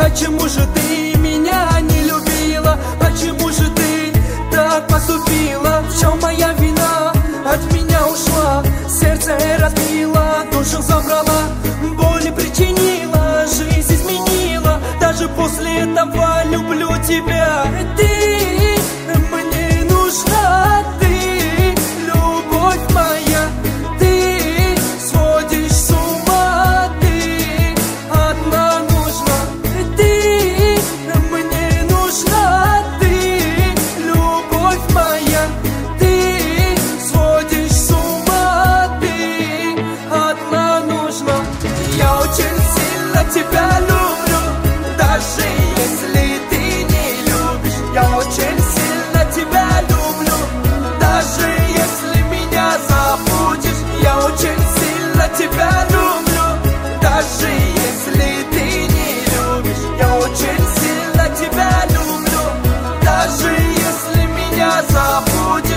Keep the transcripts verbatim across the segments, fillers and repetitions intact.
почему же ты меня не любила? Почему же ты так поступила? В чем моя вина? От меня ушла, сердце разбила, душу забрала, боли причинила, жизнь изменила. Даже после этого люблю тебя. Ты мне нужна, ты любовь моя. Ты сводишь с ума, ты одна нужна. Ты мне нужна, ты любовь моя. Ты сводишь с ума, ты одна нужна. Я очень сильно тебя люблю, даже если ты не любишь. Я очень сильно тебя люблю, даже если меня забудешь. Я очень сильно тебя люблю, даже если ты не любишь. Я очень сильно тебя люблю, даже если меня забудешь.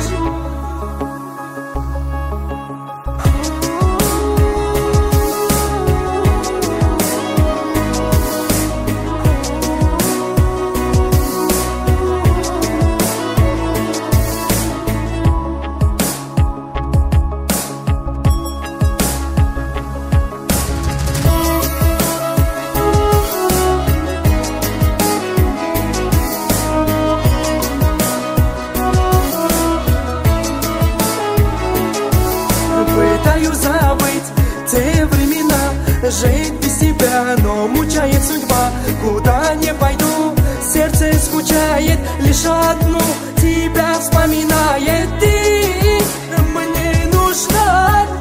Пытаюсь забыть те времена, жить без тебя, но мучает судьба. Куда не пойду, сердце скучает, лишь одну тебя вспоминает. Ты мне нужна.